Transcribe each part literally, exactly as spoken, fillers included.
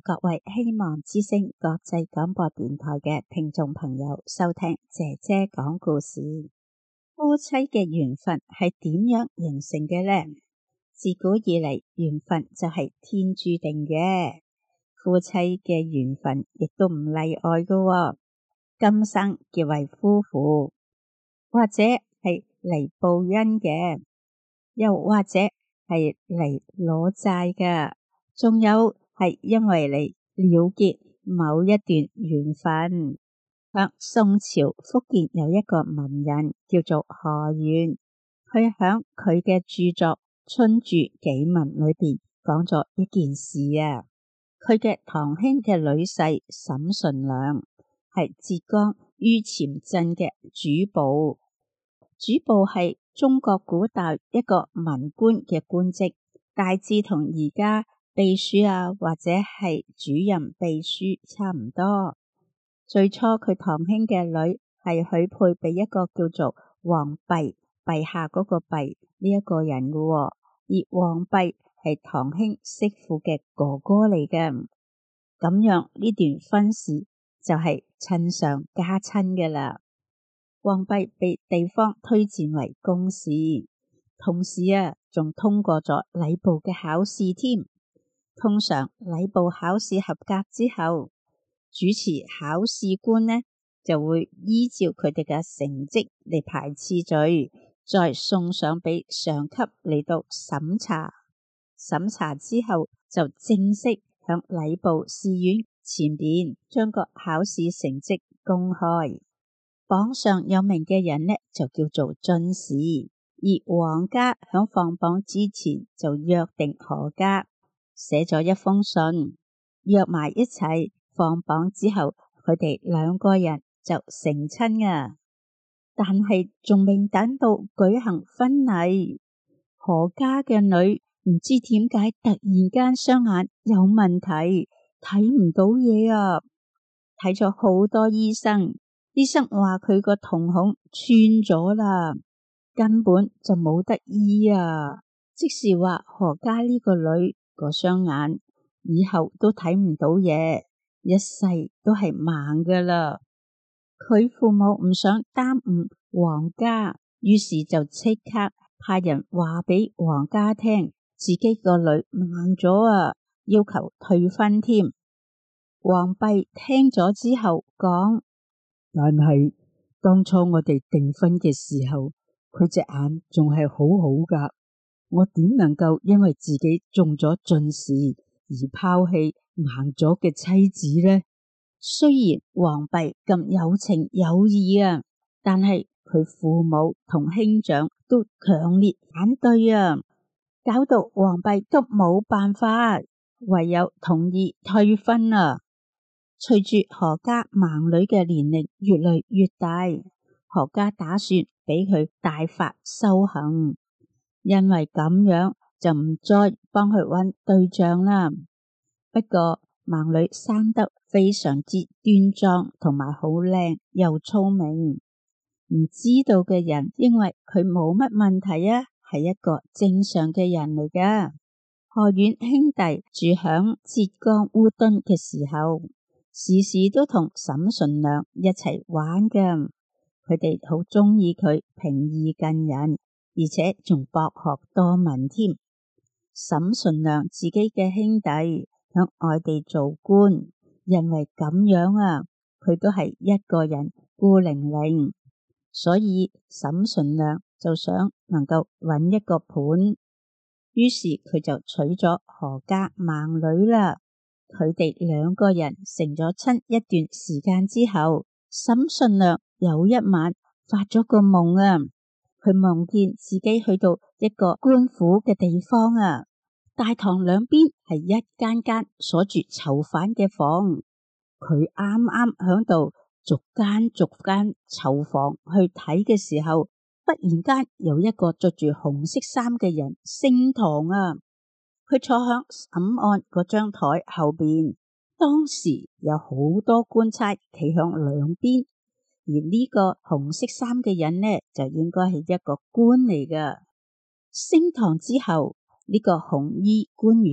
各位希望之聲國際廣播電台嘅聽眾朋友收聽姐姐講故事。夫妻嘅緣分係點樣形成嘅呢？自古以嚟，緣分就係天注定嘅，夫妻嘅緣分亦都唔例外嘅喎。今生結為夫婦，或者係嚟報恩嘅，又或者係嚟攞債嘅，仲有係因為嚟了結某一段緣分。響宋朝福建有一個文人叫做何元，佢響佢嘅著作《春注紀文》裏邊講咗一件事啊。佢嘅堂兄嘅女婿沈順良係浙江于潛鎮嘅主簿，主簿係中國古代一個文官嘅官職，大致同而家秘書啊或者係主任秘書差唔多。最初佢堂兄嘅女係許配俾一個叫做王弼，陛下嗰個弼呢一個人嘅，而王弼係堂兄媳婦嘅哥哥嚟嘅。咁樣呢段婚事就係親上加親嘅啦。王弼被地方推薦為公使，同時啊仲通過咗禮部嘅考試添。通常禮部考試合格之後，主持考試官呢就會依照佢哋嘅成績嚟排次序，再送上俾上級嚟到審查。審查之後就正式響禮部試院前邊將個考試成績公開。榜上有名嘅人呢就叫做進士，而皇家響放榜之前就約定何家，寫咗一封信，約埋一齊。放榜之後，佢哋兩個人就成親啊！但係仲未等到舉行婚禮，何家嘅女唔知點解突然間雙眼有問題，睇唔到嘢啊！睇咗好多醫生，醫生話佢個瞳孔穿咗啦，根本就冇得醫啊！即是話何家呢個女個雙眼以後都睇唔到嘢，一世都係盲噶啦。佢父母唔想耽誤皇家，於是就即刻派人話俾皇家聽，自己個女盲咗啊，要求退婚添。王弼聽咗之後講：但係當初我哋訂婚嘅時候，佢隻眼仲係好好噶，我點能夠因為自己中咗進士而拋棄盲咗嘅妻子呢？雖然王弼咁有情有義啊，但係佢父母同兄長都強烈反對啊，搞到王弼都冇辦法，唯有同意退婚啊。隨住何家盲女嘅年齡越嚟越大，何家打算俾佢大法修行，因為咁樣就唔再幫佢揾對象啦。不過盲女生得非常之端莊，同埋好靚又聰明，唔知道嘅人認為佢冇乜問題啊，係一個正常嘅人嚟噶。何遠兄弟住響浙江烏敦嘅時候，時時都同沈順良一齊玩噶，佢哋好鍾意佢平易近人，而且仲博學多聞添。沈順良自己嘅兄弟響外地做官，因為咁樣啊，佢都係一個人孤零零，所以沈順良就想能夠揾一個伴，於是佢就娶咗何家盲女啦。佢哋兩個人成咗親一段時間之後，沈順良有一晚發咗個夢啊，佢夢見自己去到一個官府嘅地方啊，大堂兩邊係一間間鎖住囚犯嘅房，佢啱啱響度逐間逐間囚房去睇嘅時候，忽然間有一個着住紅色衫嘅人升堂啊。佢坐響審案嗰張台後邊，當時有好多官差企響兩邊，而呢個紅色衫嘅人呢，就應該係一個官嚟噶。升堂之後，呢個紅衣官員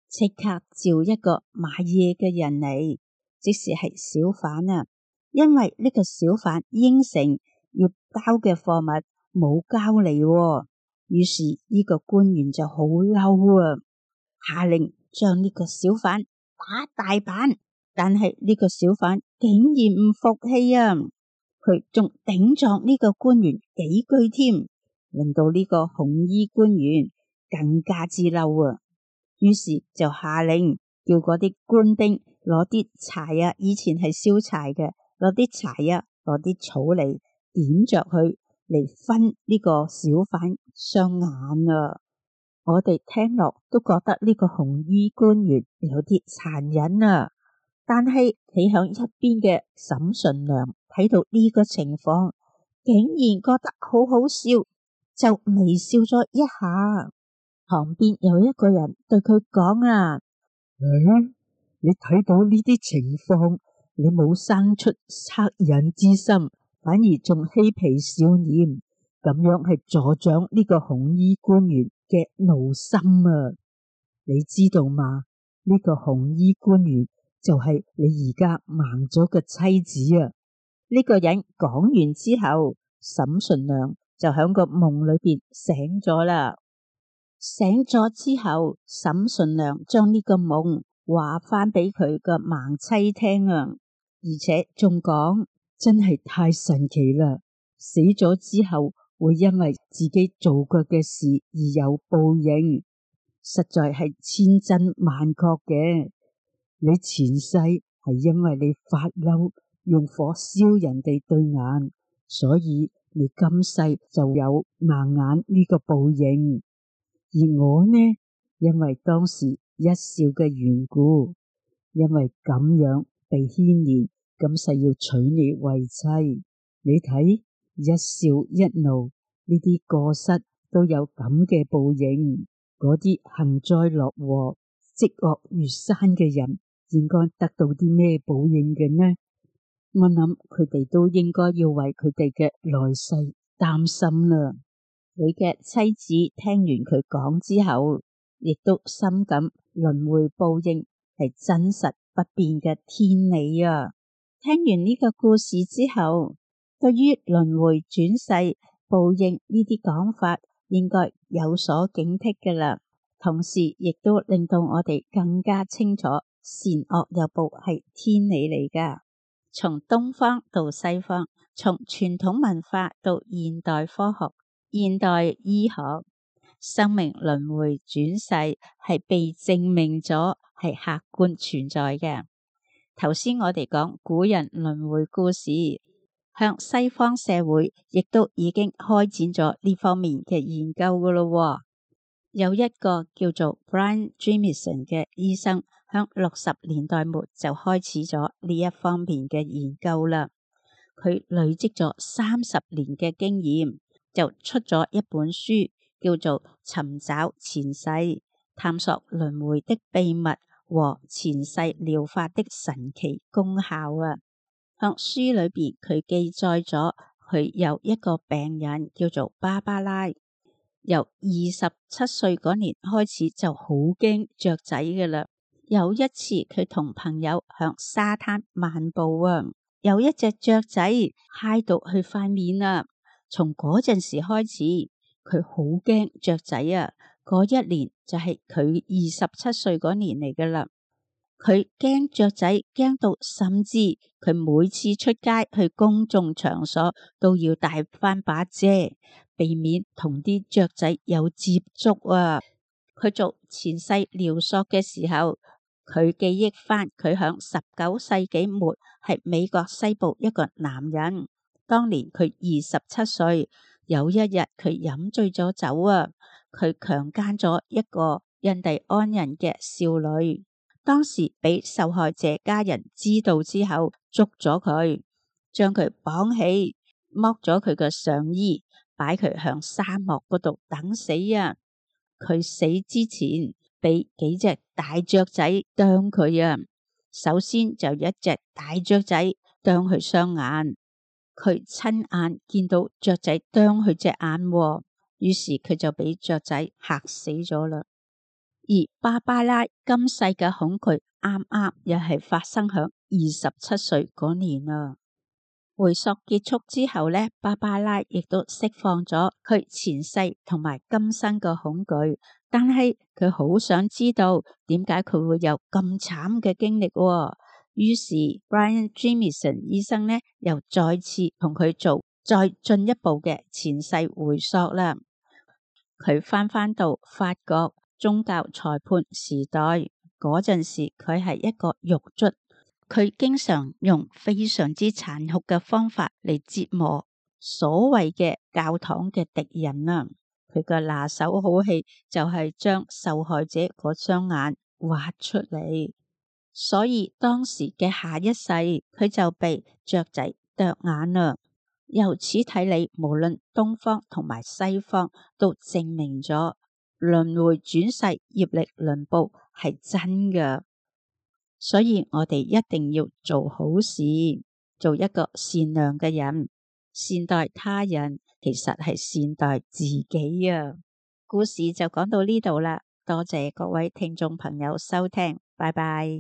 即刻召一個買嘢嘅人嚟，即使係小販啊，因為呢個小販應承要交嘅貨物冇交嚟喎，於是呢個官員就好嬲啊，下令將呢個小販打大板。但係呢個小販竟然唔服氣啊，佢仲頂撞呢個官員幾句添，令到呢個紅衣官員更加之嬲啊。於是就下令叫嗰啲官兵攞啲柴啊，以前係燒柴嘅，攞啲柴啊，攞啲草嚟點着佢嚟分呢個小販雙眼啊。我哋聽落都覺得呢個紅衣官員有啲殘忍啊，但係企響一邊嘅沈順良睇到呢個情況，竟然覺得好好笑，就微笑咗一下。旁邊有一個人對佢講啊，嗯，你睇到呢啲情況，你冇生出惻隱之心，反而仲嬉皮笑臉，咁樣係助長呢個紅衣官員嘅怒心啊！你知道嗎？呢個紅衣官員就係你而家盲咗嘅妻子啊！呢個人講完之後，沈順良就響個夢裏邊醒咗啦。醒咗之後，沈順良將呢個夢話翻俾佢個盲妻聽啊，而且仲講真係太神奇啦！死咗之後會因為自己做過嘅事而有報應，實在係千真萬確嘅。你前世係因為你發嬲用火燒人哋對眼，所以你今世就有盲眼呢個報應。而我呢，因為當時一笑嘅緣故，因為咁樣被牽連，今世要娶你為妻。你睇，一笑一怒呢啲過失都有咁嘅報應。嗰啲幸災樂禍、積惡越山嘅人，應該得到啲咩報應嘅呢？我諗佢哋都應該要為佢哋嘅來世擔心啦。佢嘅妻子聽完佢講之後，亦都深感輪迴報應係真實不變嘅天理啊！聽完呢個故事之後，對於輪迴轉世報應呢啲講法，應該有所警惕㗎喇。同時，亦都令到我哋更加清楚善惡有報係天理嚟㗎。從東方到西方，從傳統文化到現代科學、現代醫學，生命輪迴轉世係被證明咗係客觀存在嘅。頭先我哋講古人輪迴故事，向西方社會亦都已經開展咗呢方面嘅研究噶咯。有一個叫做 Brian Jamieson 嘅醫生，響六十年代末就開始咗呢一方面嘅研究啦。佢累積咗三十年嘅經驗，就出咗一本書，叫做《尋找前世：探索輪迴的秘密和前世療法的神奇功效》啊。響書裏邊，佢記載咗佢有一個病人叫做芭芭拉，由二十七歲嗰年開始就好驚雀仔㗎喇。有一次佢同朋友向沙灘漫步啊，有一隻雀仔揩到佢塊面啊。從嗰陣時開始，佢好驚雀仔啊。嗰一年就係佢二十七歲嗰年嚟㗎喇。佢驚雀仔驚到甚至佢每次出街去公眾場所都要帶翻把遮，避免同啲雀仔有接觸啊。佢做前世療索嘅時候，佢記憶翻佢響十九世紀末係美國西部一個男人，當年佢二十七歲，有一日佢飲醉咗酒啊，佢強姦咗一個印第安人嘅少女。當時俾受害者家人知道之後，捉咗佢，將佢綁起，剝咗佢嘅上衣，擺佢向沙漠嗰度等死啊！佢死之前俾幾隻大雀仔啄佢啊！首先就一隻大雀仔啄佢雙眼，佢親眼見到雀仔啄佢隻眼，於是佢就俾雀仔嚇死咗啦。 而芭芭拉今世嘅恐懼啱啱又係發生響二十七歲嗰年啊。回溯結束之後呢，芭芭拉亦都釋放咗佢前世同埋今生嘅恐懼，但係佢好想知道點解佢會有咁慘嘅經歷喎。於是 Brian Jamieson 醫生呢又再次同佢做再進一步嘅前世回溯啦。佢翻返到法國宗教裁判時代嗰陣時，佢係一個獄卒，佢經常用非常之殘酷嘅方法嚟折磨所謂嘅教堂嘅敵人啊。佢嘅拿手好戲就係將受害者嗰雙眼挖出嚟，所以當時嘅下一世佢就被雀仔啄眼啦。由此睇嚟，無論東方同埋西方都證明咗輪迴轉世業力輪報係真嘅，所以我哋一定要做好事，做一個善良嘅人，善待他人，其實係善待自己啊。故事就講到呢度啦，多謝各位聽眾朋友收聽，拜拜。